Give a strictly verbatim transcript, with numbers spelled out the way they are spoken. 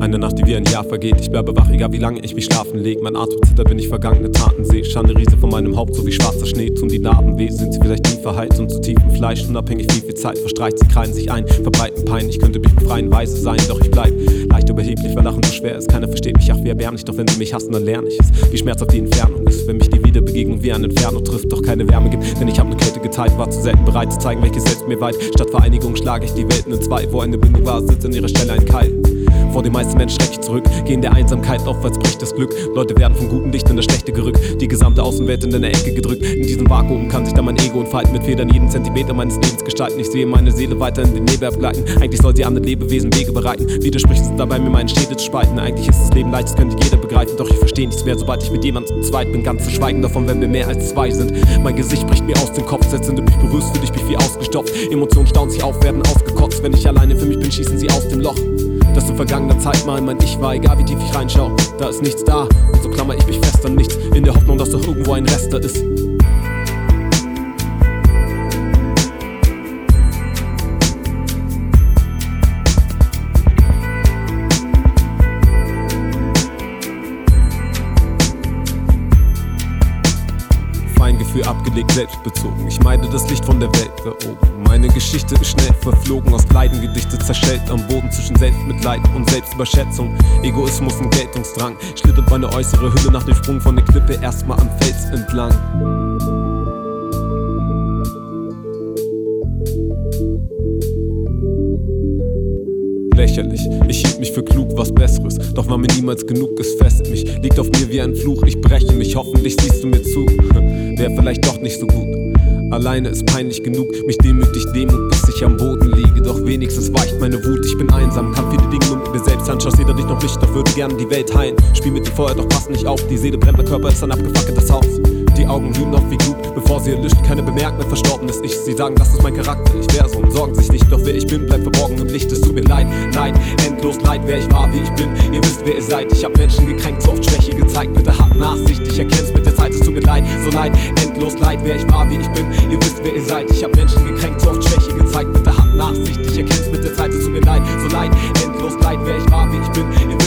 Eine Nacht, die wie ein Jahr vergeht. Ich bleibe wach, egal wie lange ich mich schlafen leg. Mein Atem zittert, wenn ich vergangene Taten seh. Schande Riese von meinem Haupt, so wie schwarzer Schnee. Tun die Narben weh, sind sie vielleicht nie verheilt und zu tiefem Fleisch. Unabhängig wie viel Zeit verstreicht, sie kreien sich ein, verbreiten Pein. Ich könnte mich befreien, weise sein, doch ich bleib leicht überheblich, weil Lachen so schwer ist. Keiner versteht mich, ach wie erbärmlich, doch wenn sie mich hassen, dann lerne ich es. Wie schmerzhaft die Entfernung ist, wenn mich die Wiederbegegnung wie ein Inferno trifft, doch keine Wärme gibt. Denn ich hab ne Kälte geteilt, war zu selten bereit zu zeigen, welches selbst mir weit. Statt Vereinigung schlage ich die Welten in zwei, wo eine Bindung war, sitzt an ihrer Stelle ein Keil. Vor den meisten Menschen schreck ich zurück, geh in der Einsamkeit auf, als bricht das Glück. Leute werden vom Guten dicht in das Schlechte gerückt, die gesamte Außenwelt in eine Ecke gedrückt. In diesem Vakuum kann sich dann mein Ego entfalten, mit Federn jeden Zentimeter meines Lebens gestalten. Ich sehe meine Seele weiter in den Nebel abgleiten. Eigentlich soll sie anderen Lebewesen Wege bereiten. Widerspricht es dabei, mir meine Städte zu spalten. Eigentlich ist das Leben leicht, das könnte jeder begreifen. Doch ich verstehe nichts mehr, sobald ich mit jemandem zu zweit bin. Ganz zu schweigen davon, wenn wir mehr als zwei sind. Mein Gesicht bricht mir aus dem Kopf, selbst wenn du mich berührst, fühl ich mich wie ausgestopft. Emotionen stauen sich auf, werden ausgekotzt. Wenn ich alleine für mich bin, schießen sie aus dem Loch, das in vergangener Zeit mal mein Ich war. Egal wie tief ich reinschaue, da ist nichts da. Und so klammer ich mich fest an nichts, in der Hoffnung, dass doch irgendwo ein Rest da ist. Feingefühl abgelegt, selbstbezogen. Ich meide das Licht von der Welt da oben. Meine Geschichte ist schnell verflogen, aus Leidengedichte zerschellt am Boden zwischen Selbstmitleid und Selbstüberschätzung. Egoismus und Geltungsdrang schlittert meine äußere Hülle nach dem Sprung von der Klippe erstmal am Fels entlang. Lächerlich, ich hielt mich für klug, was Besseres, doch war mir niemals genug, es fesselt mich, liegt auf mir wie ein Fluch, ich breche mich, hoffentlich siehst du mir zu, wär vielleicht doch nicht so gut. Alleine ist peinlich genug, mich demütigt Demut, bis ich am Boden liege. Doch wenigstens weicht meine Wut, ich bin einsam, kann viele Dinge nur mit mir selbst anschauen. Sehe dadurch noch Licht, doch würde gerne die Welt heilen. Spiel mit dem Feuer, doch pass nicht auf, die Seele brennt, der Körper ist ein abgefackeltes Haus. Die Augen glühen noch wie Glut, bevor sie erlischt, keine bemerkt, mein verstorbenes Ich. Sie sagen, das ist mein Charakter, ich wär so und sorgen sich nicht. Doch wer ich bin, bleibt verborgen im Licht, es tut mir leid, leid, endlos leid, wer ich war, wie ich bin. Ihr wisst, wer ihr seid, ich hab Menschen gekränkt, so oft Schwäche gezeigt. Bitte habt Nachsicht, ich erkenn's mit der Zeit, es tut mir leid, so leid, endlos leid, wer ich war, wie ich bin. Ihr wisst, wer ihr seid, ich hab Menschen gekränkt, so oft Schwäche gezeigt. Bitte habt Nachsicht, ich erkenn's mit der Zeit, es tut mir leid, so leid, endlos leid, wer ich war, wie ich bin. Ihr